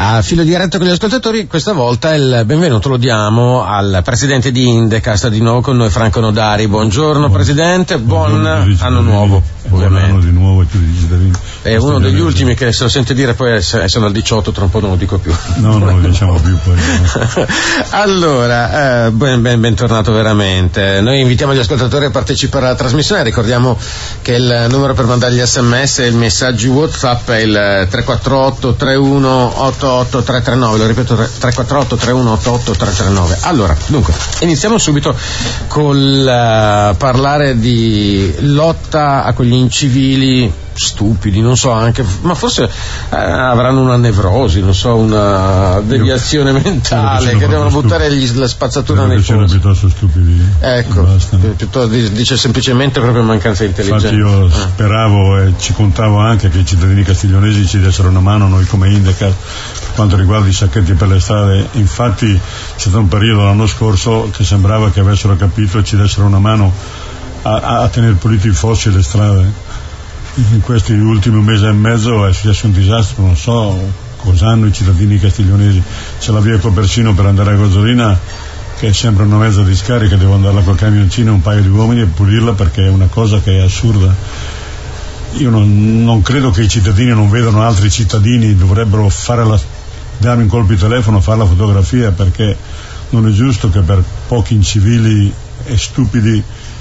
A filo diretto con gli ascoltatori, questa volta il benvenuto lo diamo al presidente di Indeca. Sta di nuovo con noi Franco Nodari. Buongiorno presidente, buon anno nuovo. Buon anno di nuovo a tutti i cittadini. È uno degli ultimi che se lo sente dire, poi sono al 18, tra un po' non lo dico più. No, non lo diciamo più poi. No. Allora, bentornato veramente. Noi invitiamo gli ascoltatori a partecipare alla trasmissione. Ricordiamo che il numero per mandare gli sms e i messaggi WhatsApp è il 348 31 88 339. Lo ripeto, 348 31 88 339. Allora, dunque, iniziamo subito col parlare di lotta a quegli incivili stupidi, non so, anche, ma forse avranno una nevrosi, non so, una deviazione mentale, che devono buttare la spazzatura nei sono piuttosto stupidi. Ecco, piuttosto dice semplicemente proprio mancanza di intelligenza. Infatti io speravo e ci contavo anche che i cittadini castiglionesi ci dessero una mano, noi come Indeca, per quanto riguarda i sacchetti per le strade. Infatti c'è stato un periodo l'anno scorso che sembrava che avessero capito e ci dessero una mano a tenere puliti i fossi e le strade. In questi ultimi mesi e mezzo è successo un disastro, non so cosa hanno i cittadini castiglionesi. C'è la via Copercino per andare a Gozzolina che sembra una mezza discarica, devo andarla col camioncino e un paio di uomini e pulirla, perché è una cosa che è assurda. Io non credo che i cittadini non vedano altri cittadini, dovrebbero darmi un colpo di telefono, fare la fotografia, perché non è giusto che per pochi incivili e stupidi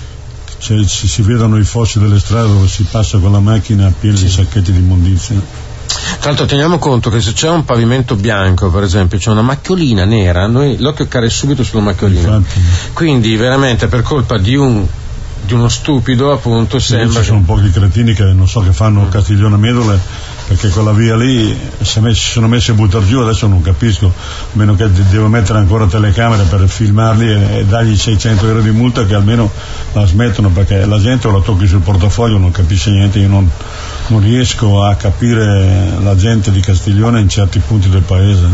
si vedono i fossi delle strade dove si passa con la macchina pieni di sacchetti di immondizia. Tra l'altro teniamo conto che se c'è un pavimento bianco, per esempio, c'è una macchiolina nera, l'occhio cade subito sulla macchiolina. Infatti. Quindi veramente per colpa di uno stupido, appunto, sembra ci sono un po' di cretini che non so che fanno Castiglione Medole, perché quella via lì si sono messi a buttare giù, adesso non capisco, a meno che devo mettere ancora telecamere per filmarli e dargli 600 euro di multa, che almeno la smettono, perché la gente o la tocchi sul portafoglio non capisce niente. Io non riesco a capire la gente di Castiglione in certi punti del paese.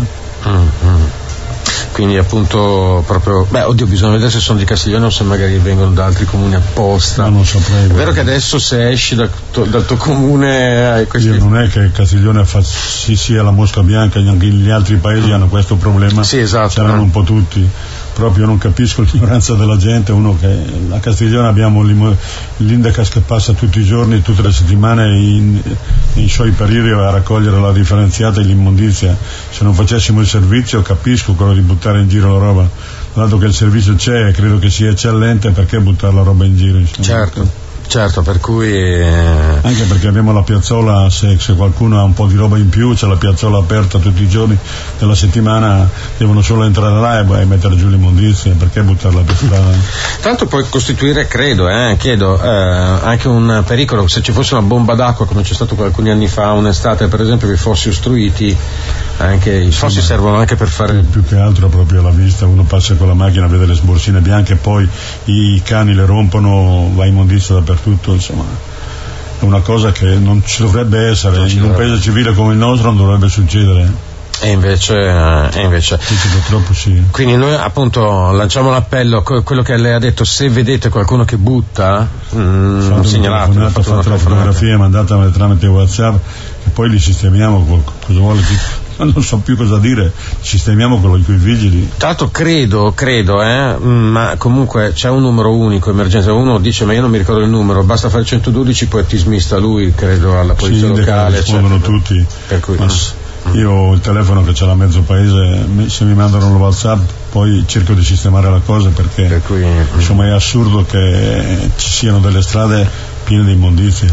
Quindi appunto proprio, bisogna vedere se sono di Castiglione o se magari vengono da altri comuni apposta. Non saprei. È vero che adesso se esci dal tuo comune hai questi... Io non è che Castiglione sia la mosca bianca, anche gli altri paesi hanno questo problema. Sì, esatto. Saranno un po' tutti. Proprio non capisco l'ignoranza della gente. Uno che a Castiglione abbiamo l'Indeca che passa tutti i giorni, tutte le settimane in suoi periodi a raccogliere la differenziata e l'immondizia. Se non facessimo il servizio, capisco quello di buttare in giro la roba, dato che il servizio c'è e credo che sia eccellente, perché buttare la roba in giro, insomma. Certo, per cui anche perché abbiamo la piazzola, se qualcuno ha un po' di roba in più, c'è la piazzola aperta tutti i giorni della settimana, devono solo entrare là e mettere giù l'immondizia, perché buttarla per strada? Tanto può costituire, chiedo, anche un pericolo se ci fosse una bomba d'acqua, come c'è stato alcuni anni fa, un'estate per esempio, che i fossi ostruiti. Anche i fossi servono anche per fare più che altro proprio alla vista, uno passa con la macchina, vede le sborsine bianche, poi i cani le rompono, va immondizia dappertutto, insomma è una cosa che non ci dovrebbe essere, in un paese civile come il nostro non dovrebbe succedere. E invece purtroppo sì. Quindi noi appunto lanciamo l'appello, quello che lei ha detto: se vedete qualcuno che butta, segnalate, fate la fotografia, mandatela tramite WhatsApp e poi li sistemiamo. Cosa vuole? Non so più cosa dire, sistemiamo con i vigili. Tra l'altro credo, ma comunque c'è un numero unico emergenza. Uno dice ma io non mi ricordo il numero, basta fare 112, poi ti smista lui, credo, alla polizia locale. Rispondono tutti. Per cui, io ho il telefono che c'è la mezzo paese, se mi mandano lo WhatsApp poi cerco di sistemare la cosa, perché insomma è assurdo che ci siano delle strade piene di immondizie.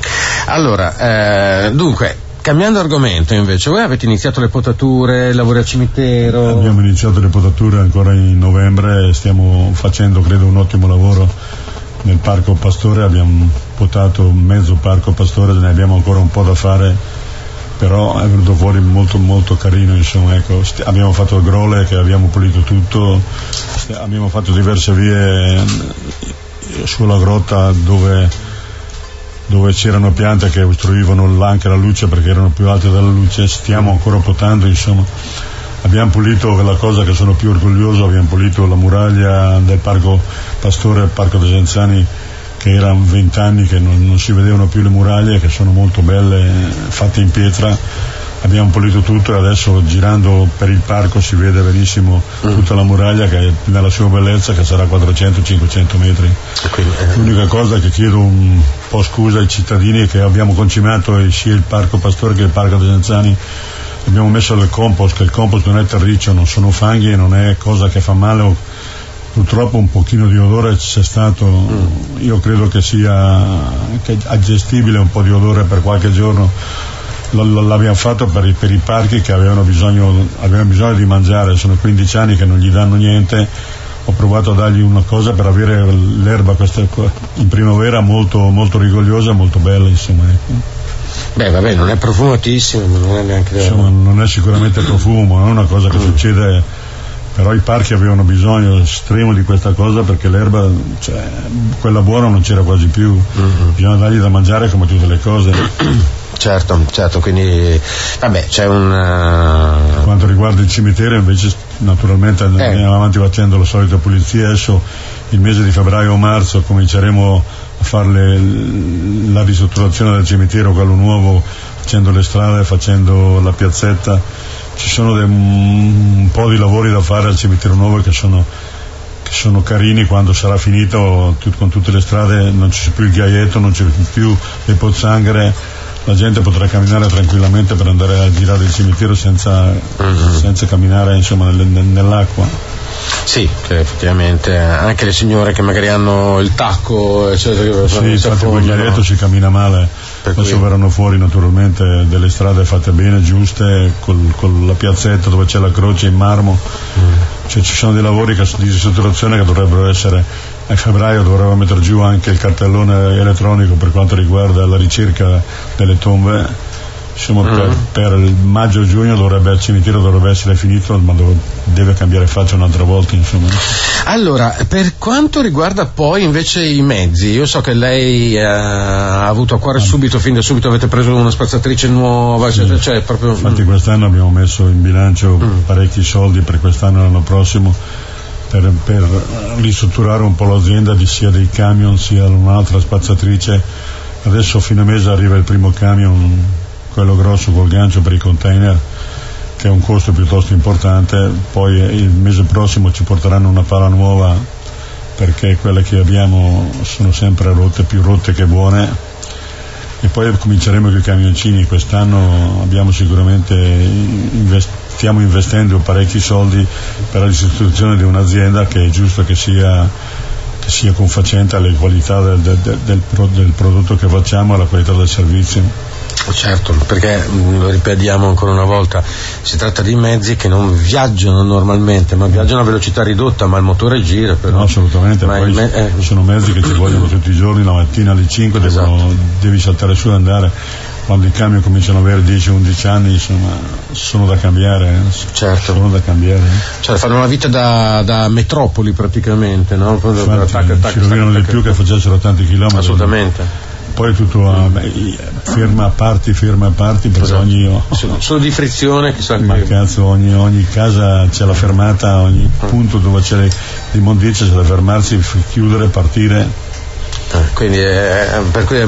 Allora, dunque, cambiando argomento invece, voi avete iniziato le potature, lavori al cimitero? Abbiamo iniziato le potature ancora in novembre e stiamo facendo, credo, un ottimo lavoro nel Parco Pastore. Abbiamo potato mezzo Parco Pastore, ne abbiamo ancora un po' da fare, però è venuto fuori molto molto carino, insomma, ecco. Abbiamo fatto il grole, che abbiamo pulito tutto, abbiamo fatto diverse vie sulla grotta dove c'erano piante che ostruivano anche la luce, perché erano più alte della luce. Stiamo ancora potando, insomma. Abbiamo pulito la cosa che sono più orgoglioso, abbiamo pulito la muraglia del Parco Pastore, il Parco dei Genzani, che erano 20 anni che non si vedevano più le muraglie, che sono molto belle, fatte in pietra. abbiamo pulito tutto e adesso girando per il parco si vede benissimo tutta la muraglia che nella sua bellezza, che sarà 400-500 metri. L'unica cosa che chiedo un po' scusa ai cittadini è che abbiamo concimato sia il parco Pastore che il parco De Genzani, abbiamo messo del compost, che il compost non è terriccio, non sono fanghi, non è cosa che fa male. Purtroppo un pochino di odore c'è stato, io credo che sia gestibile un po' di odore per qualche giorno. L'abbiamo fatto per i parchi che avevano bisogno di mangiare, sono 15 anni che non gli danno niente, ho provato a dargli una cosa per avere l'erba in primavera molto, molto rigogliosa, molto bella, insomma. Beh, vabbè, non è profumatissimo, ma non è neanche insomma, non è sicuramente profumo, non è una cosa che succede, però i parchi avevano bisogno estremo di questa cosa perché l'erba, cioè, quella buona non c'era quasi più, bisogna dargli da mangiare come tutte le cose. Certo, quindi vabbè, c'è un... Per quanto riguarda il cimitero invece naturalmente andiamo avanti facendo la solita pulizia. Adesso il mese di febbraio o marzo cominceremo a fare la ristrutturazione del cimitero, quello nuovo, facendo le strade, facendo la piazzetta. Ci sono un po' di lavori da fare al cimitero nuovo che sono carini. Quando sarà finito con tutte le strade non c'è più il ghiaietto, non c'è più le pozzanghere, la gente potrà camminare tranquillamente per andare a girare il cimitero senza camminare, insomma, nell'acqua. Sì, che effettivamente anche le signore che magari hanno il tacco, eccetera, sì, infatti con il ghiaietto si cammina male. Adesso verranno fuori naturalmente delle strade fatte bene, giuste, con la piazzetta dove c'è la croce in marmo. Cioè, ci sono dei lavori di ristrutturazione che dovrebbero essere, a febbraio dovremmo mettere giù anche il cartellone elettronico per quanto riguarda la ricerca delle tombe. Insomma, per il maggio-giugno il cimitero dovrebbe essere finito, ma deve cambiare faccia un'altra volta, insomma. Allora, per quanto riguarda poi invece i mezzi, io so che lei ha avuto a cuore fin da subito, avete preso una spazzatrice nuova, sì. cioè proprio... Infatti quest'anno abbiamo messo in bilancio parecchi soldi per quest'anno e l'anno prossimo per ristrutturare un po' l'azienda sia dei camion sia un'altra spazzatrice. Adesso a fine mese arriva il primo camion, quello grosso col gancio per i container, che è un costo piuttosto importante. Poi il mese prossimo ci porteranno una pala nuova perché quelle che abbiamo sono sempre più rotte che buone, e poi cominceremo con i camioncini. Quest'anno abbiamo sicuramente stiamo investendo parecchi soldi per la ristrutturazione di un'azienda che è giusto che sia confacente alle qualità del prodotto che facciamo, alla qualità del servizio. Certo, perché lo ripetiamo ancora una volta, si tratta di mezzi che non viaggiano normalmente, ma viaggiano a velocità ridotta, ma il motore gira però. No, assolutamente, poi sono mezzi che ci vogliono tutti i giorni, la mattina alle 5 devi saltare su e andare. Quando i camion cominciano ad avere 10-11 anni, insomma, sono da cambiare. Certo. Sono da cambiare. Cioè fanno una vita da metropoli praticamente, no? Ci rovinano di più che facessero tanti chilometri. Assolutamente. Poi tutto ferma a parti perché solo di frizione, chissà. Ma cazzo, ogni casa c'è la fermata, ogni punto dove c'è l'immondizia c'è da fermarsi, chiudere, partire. Quindi per cui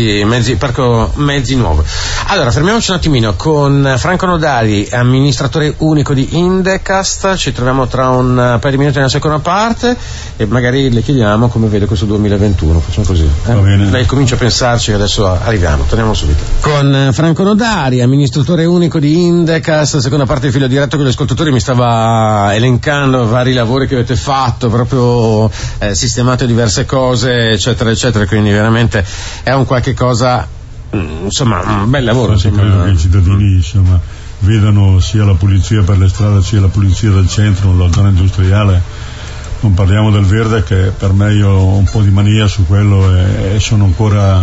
parco mezzi nuovo. Allora fermiamoci un attimino con Franco Nodali, amministratore unico di Indecast. Ci troviamo tra un paio di minuti nella seconda parte e magari le chiediamo come vede questo 2021. Facciamo così, Va bene. Lei comincia a pensarci, che adesso arriviamo, torniamo subito con Franco Nodali, amministratore unico di Indecast. Seconda parte di filo diretto con gli ascoltatori, mi stava elencando vari lavori che avete fatto, proprio sistemato diverse cose, eccetera, quindi veramente è un qualche cosa, insomma, un bel lavoro. Credo che i cittadini, insomma, vedano sia la pulizia per le strade sia la pulizia del centro, la zona industriale. Non parliamo del verde, che per me io ho un po' di mania su quello e sono ancora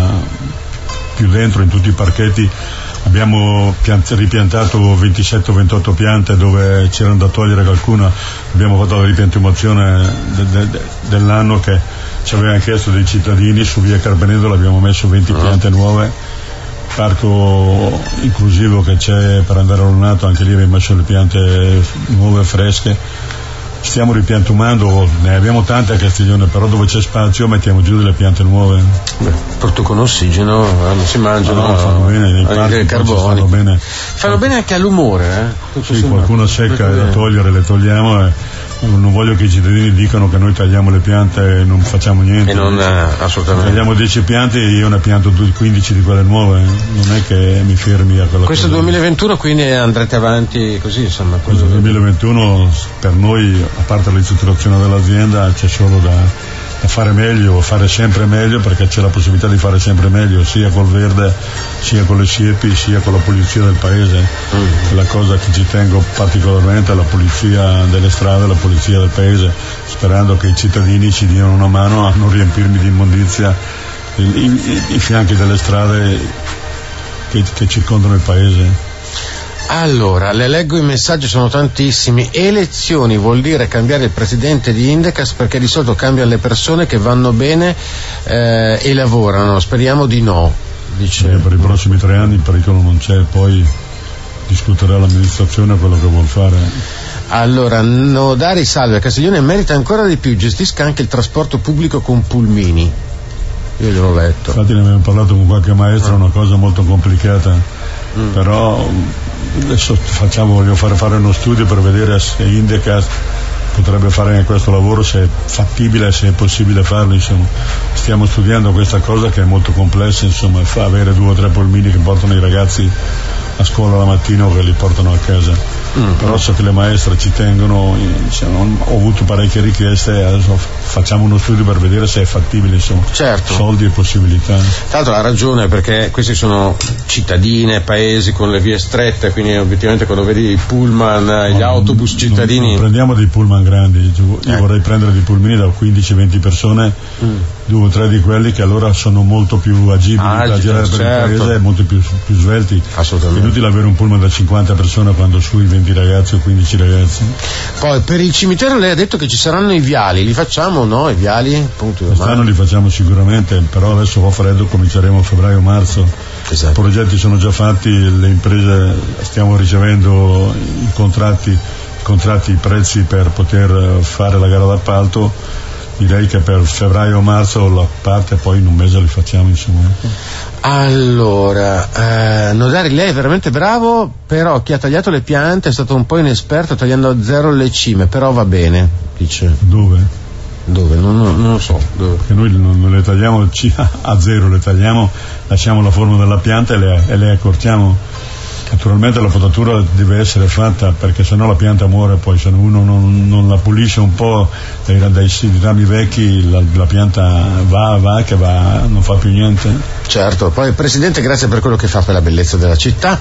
più dentro in tutti i parchetti. Abbiamo ripiantato 27 o 28 piante dove c'erano da togliere qualcuna. Abbiamo fatto la ripiantumazione dell'anno che ci avevano chiesto dei cittadini. Su via Carpenedo abbiamo messo 20 piante nuove. Parco inclusivo che c'è per andare a Lunato, anche lì abbiamo messo le piante nuove, fresche. stiamo ripiantumando, ne abbiamo tante a Castiglione, però dove c'è spazio mettiamo giù delle piante nuove. Porto con ossigeno, non si mangiano, fanno bene, nei parchi carboni. Fanno bene anche all'umore, Sì, qualcuno secca da togliere, le togliamo non voglio che i cittadini dicano che noi tagliamo le piante e non facciamo niente. E non, assolutamente. Tagliamo 10 piante e io ne pianto 15 di quelle nuove, non è che mi fermi a quella Questo cosa. 2021 quindi andrete avanti così, insomma. Questo 2021 per noi, a parte la ristrutturazione dell'azienda, c'è solo da fare meglio, fare sempre meglio, perché c'è la possibilità di fare sempre meglio, sia col verde, sia con le siepi, sia con la pulizia del paese. La cosa che ci tengo particolarmente è la pulizia delle strade, la pulizia del paese, sperando che i cittadini ci diano una mano a non riempirmi di immondizia i fianchi delle strade che circondano il paese. Allora, le leggo i messaggi, sono tantissimi. Elezioni vuol dire cambiare il presidente di Indecast, perché di solito cambiano le persone che vanno bene e lavorano. Speriamo di no, dice. Per i prossimi 3 anni il pericolo non c'è, poi discuterà l'amministrazione quello che vuol fare. Allora, Nodari salve, Castiglione merita ancora di più, gestisca anche il trasporto pubblico con pulmini. Io gliel'ho letto. Infatti ne abbiamo parlato con qualche maestro, è una cosa molto complicata. Però adesso voglio fare uno studio per vedere se Indecast potrebbe fare anche questo lavoro, se è fattibile, se è possibile farlo, insomma. Stiamo studiando questa cosa che è molto complessa, insomma, fa avere 2 o 3 pulmini che portano i ragazzi a scuola la mattina o che li portano a casa. Però so che le maestre ci tengono, ho avuto parecchie richieste, adesso facciamo uno studio per vedere se è fattibile, insomma. Certo. Soldi e possibilità. Tra l'altro ha ragione, perché questi sono cittadine, paesi con le vie strette, quindi obiettivamente quando vedi i pullman, gli autobus cittadini. Non prendiamo dei pullman grandi, io vorrei prendere dei pulmini da 15-20 persone, 2 o 3 di quelli che allora sono molto più agibili da girare per il paese, molto più svelti. Assolutamente. È inutile avere un pullman da 50 persone quando sui 20 ragazzi o 15 ragazzi. Poi per il cimitero lei ha detto che ci saranno i viali, li facciamo o no i viali? Quest'anno li facciamo sicuramente, però adesso fa freddo, cominceremo a febbraio-marzo. Esatto. I progetti sono già fatti, le imprese stiamo ricevendo i contratti, i prezzi per poter fare la gara d'appalto. Direi che per febbraio-marzo la parte, poi in un mese li facciamo, insomma. Allora, Nodari, lei è veramente bravo, però chi ha tagliato le piante è stato un po' inesperto tagliando a zero le cime, però va bene, dice. Dove? Non lo so. Dove? Che noi non le tagliamo a zero, le tagliamo, lasciamo la forma della pianta e le accorciamo. Naturalmente la potatura deve essere fatta, perché sennò la pianta muore, poi se uno non la pulisce un po' dai rami vecchi, la pianta va, non fa più niente. Certo, poi Presidente, grazie per quello che fa per la bellezza della città.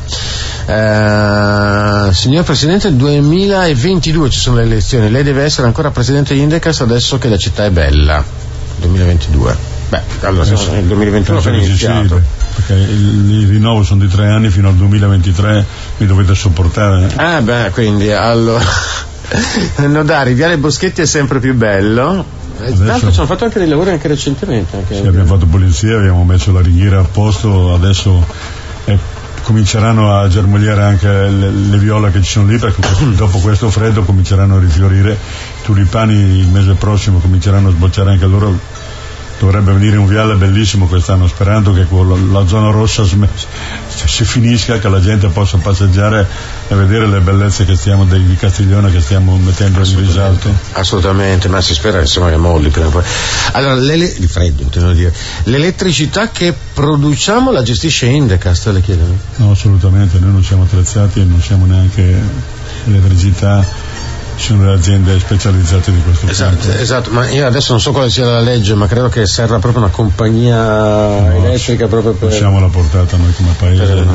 Signor Presidente, nel 2022 ci sono le elezioni, lei deve essere ancora Presidente di Indecast adesso che la città è bella. 2022. Beh, allora il 2021 è iniziato. Sì, perché il rinnovo sono di 3 anni, fino al 2023 mi dovete sopportare. Quindi allora Nodari, Viale Boschetti è sempre più bello. Tra l'altro ci hanno fatto anche dei lavori anche recentemente. Sì, abbiamo fatto pulizia, abbiamo messo la ringhiera a posto, adesso cominceranno a germogliare anche le viole che ci sono lì, perché dopo questo freddo cominceranno a rifiorire. I tulipani il mese prossimo cominceranno a sbocciare anche loro. Dovrebbe venire un viale bellissimo quest'anno, sperando che la zona rossa si finisca, che la gente possa passeggiare e vedere le bellezze che di Castiglione che stiamo mettendo in risalto. Assolutamente, ma si spera insomma che molli prima o poi. Allora, il freddo intendo dire. L'elettricità che produciamo la gestisce Indecast, le chiedono? No, assolutamente, noi non siamo attrezzati e non siamo neanche elettricità. Ci sono le aziende specializzate di questo tipo. Esatto, ma io adesso non so quale sia la legge, ma credo che serva proprio una compagnia elettrica proprio per... Siamo alla portata noi come paese.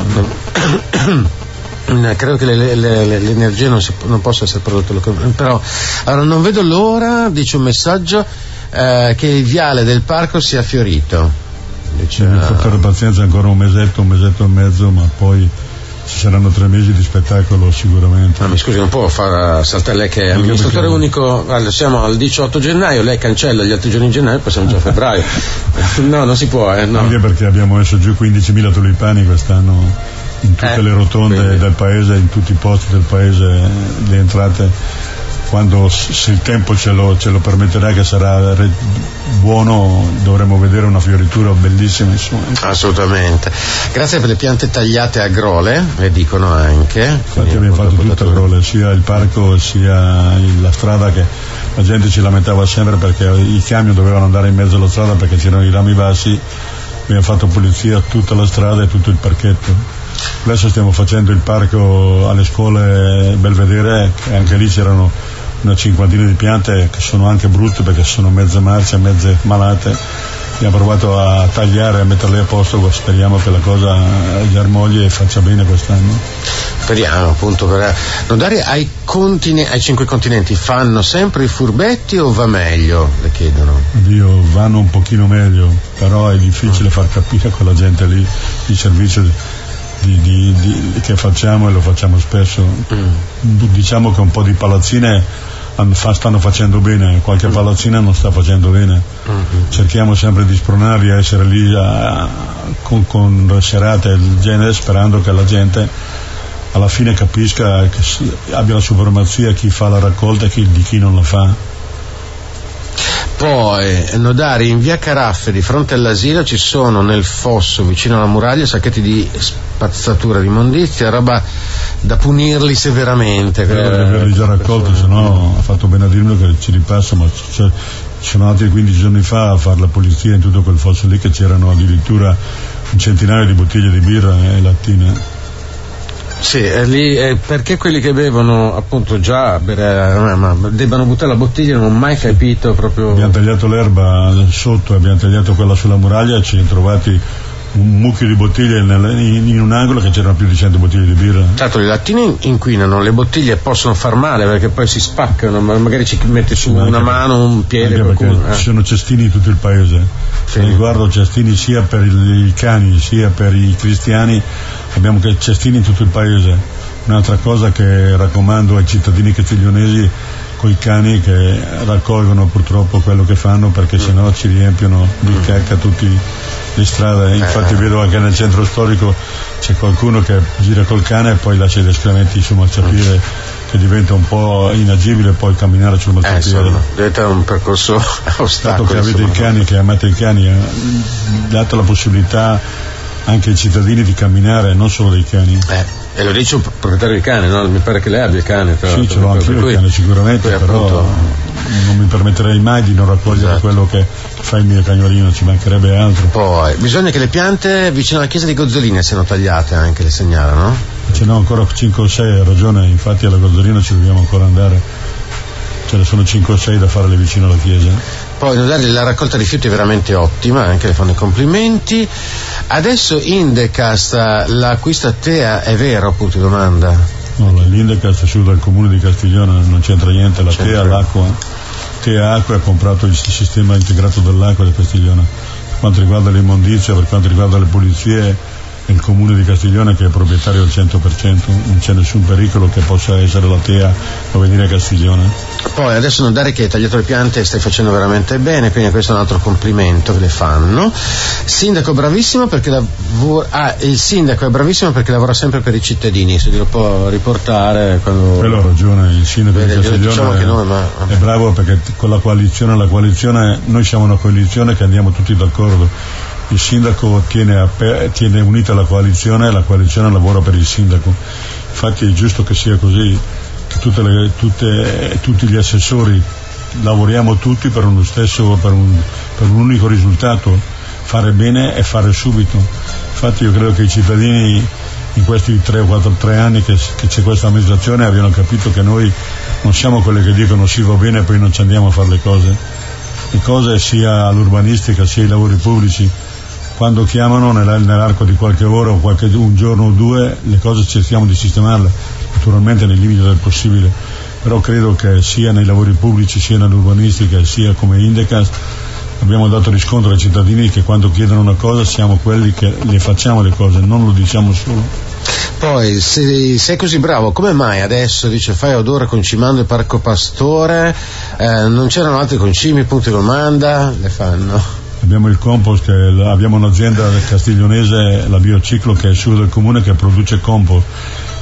Credo che l'energia non possa essere prodotta localmente, però allora, non vedo l'ora, dice un messaggio, che il viale del parco sia fiorito. Devo portare pazienza ancora un mesetto e mezzo, ma poi ci saranno 3 mesi di spettacolo sicuramente. Mi scusi, non può far saltare lei che è amministratore unico. Allora, siamo al 18 gennaio, lei cancella gli altri giorni in gennaio, poi siamo già a febbraio. No, non si può, no. Anche perché abbiamo messo giù 15.000 tulipani quest'anno in tutte le rotonde del paese, in tutti i posti del paese, le entrate. quando, se il tempo ce lo permetterà, che sarà buono, dovremo vedere una fioritura bellissima, insomma. Assolutamente. Grazie per le piante tagliate a Grole, le dicono anche. Infatti abbiamo fatto tutto a Grole, sia il parco sia la strada, che la gente ci lamentava sempre perché i camion dovevano andare in mezzo alla strada perché c'erano i rami bassi. Abbiamo fatto pulizia tutta la strada e tutto il parchetto. Adesso stiamo facendo il parco alle scuole Belvedere, e anche lì c'erano una cinquantina di piante che sono anche brutte perché sono mezze marce, mezze malate. Abbiamo provato a tagliare, a metterle a posto, speriamo che la cosa germogli e faccia bene quest'anno. Speriamo, appunto. Nodari, ai 5 continenti fanno sempre i furbetti o va meglio? Le chiedono. Oddio, vanno un pochino meglio, però è difficile far capire a quella gente lì il servizio che facciamo, e lo facciamo spesso. Diciamo che un po' di palazzine stanno facendo bene, qualche palazzina non sta facendo bene. Cerchiamo sempre di spronarli a essere lì con serate del genere, sperando che la gente alla fine capisca, che abbia la supremazia chi fa la raccolta e di chi non la fa. Poi, Nodari, in via Caraffe, di fronte all'asilo, ci sono nel fosso vicino alla muraglia sacchetti di spazzatura di immondizia, roba da punirli severamente. Credo di averli già raccolti, se no ha fatto bene a dirmi che ci ripasso, ma ci sono andati 15 giorni fa a fare la pulizia in tutto quel fosso lì, che c'erano addirittura un centinaio di bottiglie di birra e lattine. Sì, lì, perché quelli che bevono appunto già ma debbano buttare la bottiglia, non ho mai capito proprio. Abbiamo tagliato l'erba sotto, abbiamo tagliato quella sulla muraglia e ci siamo trovati un mucchio di bottiglie in un angolo, che c'erano più di 100 bottiglie di birra. Certo, le lattine inquinano, le bottiglie possono far male perché poi si spaccano, magari ci mette su una mano, un piede, perché ci sono cestini in tutto il paese. Sì. Riguardo cestini sia per i cani sia per i cristiani, abbiamo cestini in tutto il paese. Un'altra cosa che raccomando ai cittadini castiglionesi, coi cani che raccolgono purtroppo quello che fanno, perché sennò ci riempiono di cacca tutte le strade. Infatti vedo anche nel centro storico c'è qualcuno che gira col cane e poi lascia gli escrementi sul marciapiede, che diventa un po' inagibile poi camminare sul marciapiede. Diventa un percorso a ostacoli. Dato che avete i cani, che amate i cani, date la possibilità anche ai cittadini di camminare, non solo dei cani. E lo dice un proprietario di cane, no? Mi pare che lei abbia cane. Sì, ce l'ho anche io il cane sicuramente, però non mi permetterei mai di non raccogliere quello che fa il mio cagnolino, ci mancherebbe altro. Poi bisogna che le piante vicino alla chiesa di Gozzolina siano tagliate, anche le segnalano. Ce n'ho ancora 5 o 6, ha ragione, infatti alla Gozzolina ci dobbiamo ancora andare. Ce ne sono 5 o 6 da fare lì vicino alla chiesa. Poi la raccolta rifiuti è veramente ottima, anche le fanno i complimenti. Adesso Indecast l'acquista TEA, è vero? Punto di domanda. No, l'Indecast è su dal comune di Castiglione, non c'entra niente, la TEA, l'acqua. TEA Acqua ha comprato il sistema integrato dell'acqua di Castiglione. Per quanto riguarda l'immondizia, per quanto riguarda le pulizie, il comune di Castiglione che è proprietario al 100%, non c'è nessun pericolo che possa essere la TEA a venire a Castiglione. Poi adesso Nodari, che hai tagliato le piante, stai facendo veramente bene, quindi questo è un altro complimento che le fanno. Sindaco bravissimo perché il sindaco è bravissimo perché lavora sempre per i cittadini, se glielo può riportare quando. Quello ha ragione, il sindaco di Castiglione è bravo, perché con la coalizione noi siamo una coalizione che andiamo tutti d'accordo. Il sindaco tiene unita la coalizione e la coalizione lavora per il sindaco. Infatti è giusto che sia così, che tutti gli assessori lavoriamo tutti per per un unico risultato, fare bene e fare subito. Infatti io credo che i cittadini in questi 3 anni che c'è questa amministrazione abbiano capito che noi non siamo quelli che dicono sì, va bene e poi non ci andiamo a fare le cose sia l'urbanistica sia i lavori pubblici. Quando chiamano nell'arco di qualche ora o un giorno o 2, le cose cerchiamo di sistemarle, naturalmente nei limiti del possibile, però credo che sia nei lavori pubblici sia nell'urbanistica sia come Indecast abbiamo dato riscontro ai cittadini che quando chiedono una cosa siamo quelli che le facciamo le cose, non lo diciamo solo. Poi, se sei così bravo, come mai adesso fai odore concimando il Parco Pastore, non c'erano altri concimi, punti di domanda, le fanno? Abbiamo il compost, abbiamo un'azienda castiglionese, la Biociclo, che è su del comune, che produce compost,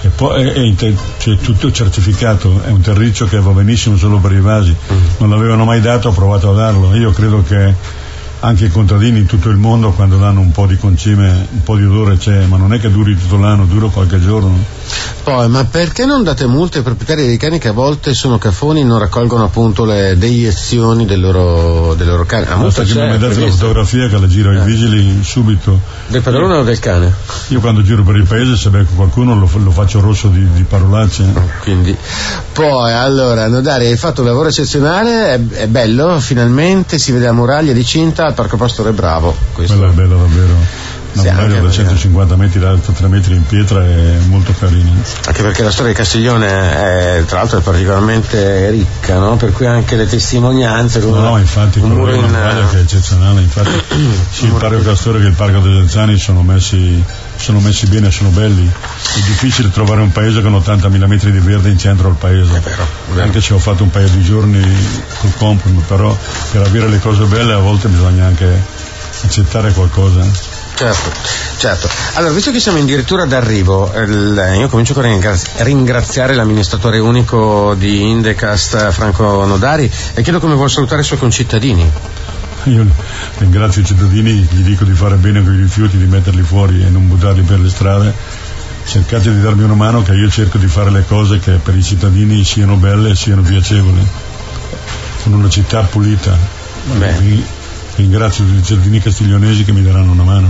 E poi c'è tutto certificato, è un terriccio che va benissimo solo per i vasi, non l'avevano mai dato, ho provato a darlo. Io credo che anche i contadini in tutto il mondo, quando danno un po' di concime, un po' di odore c'è, ma non è che duri tutto l'anno, dura qualche giorno. Poi, ma perché non date multe ai proprietari dei cani che a volte sono cafoni e non raccolgono appunto le deiezioni del loro cani? Basta che mi date la fotografia che la giro ai vigili subito. Del padrone o del cane? Io quando giro per il paese, se becco qualcuno lo faccio rosso di parolacce. Quindi, poi allora Nodari, hai fatto un lavoro eccezionale, è bello, finalmente si vede la muraglia di Cinta al Parco Pastore Bravo. Quella è bella davvero. Una muraglia da 150 metri d'alto, 3 metri in pietra, è molto carina. Anche perché la storia di Castiglione tra l'altro è particolarmente ricca, no? Per cui anche le testimonianze. No, infatti, quella è una muraglia che è eccezionale. Infatti, sia il Parco Castore che il Parco degli Anziani sono messi bene, sono belli. È difficile trovare un paese con 80.000 metri di verde in centro al paese. È vero. Anche se ho fatto un paio di giorni col Compum, però per avere le cose belle a volte bisogna anche accettare qualcosa. Certo. Allora, visto che siamo addirittura d'arrivo, io comincio con ringraziare l'amministratore unico di Indecast, Franco Nodari, e chiedo come vuol salutare i suoi concittadini. Io ringrazio i cittadini, gli dico di fare bene con i rifiuti, di metterli fuori e non buttarli per le strade. Cercate di darmi una mano, che io cerco di fare le cose che per i cittadini siano belle e siano piacevoli, con una città pulita. Ringrazio i cittadini castiglionesi che mi daranno una mano.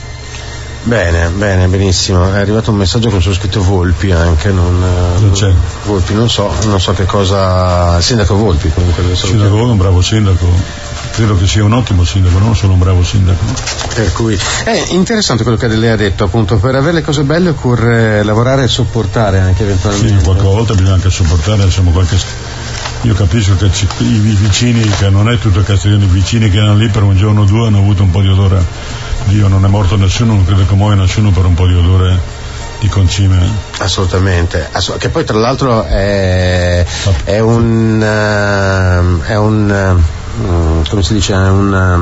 Bene, benissimo. È arrivato un messaggio con su scritto Volpi anche, c'è. Volpi, non so che cosa. Il sindaco Volpi comunque. Il sindaco è un bravo sindaco, credo che sia un ottimo sindaco, non solo un bravo sindaco. Per cui è interessante quello che lei ha detto, appunto, per avere le cose belle occorre lavorare e sopportare anche eventualmente. Sì, qualche volta bisogna anche sopportare, insomma, io capisco che i vicini, che non è tutto Castiglione, i vicini che erano lì per un giorno o due hanno avuto un po' di odore. Dio, non è morto nessuno, non credo che muoia nessuno per un po' di odore di concime. Assolutamente, che poi tra l'altro è un come si dice, una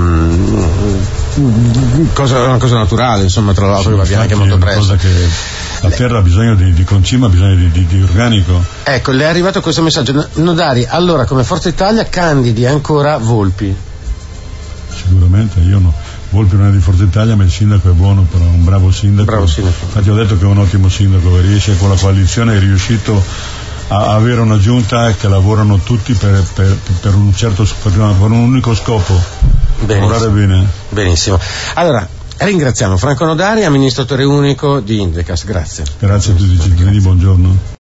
cosa naturale, insomma, tra l'altro, che va via anche molto presto. La terra ha bisogno di concime, ha bisogno di organico. Ecco, le è arrivato questo messaggio. Nodari, allora come Forza Italia candidi ancora Volpi? Sicuramente, io no. Volpi non è di Forza Italia, ma il sindaco è buono, però è un bravo sindaco. Infatti ho detto che è un ottimo sindaco, riesce con la coalizione, è riuscito a avere una giunta che lavorano tutti per un unico scopo. Lavorare bene. Benissimo. Allora, ringraziamo Franco Nodari, amministratore unico di Indecast. Grazie. Grazie a tutti i cittadini, buongiorno.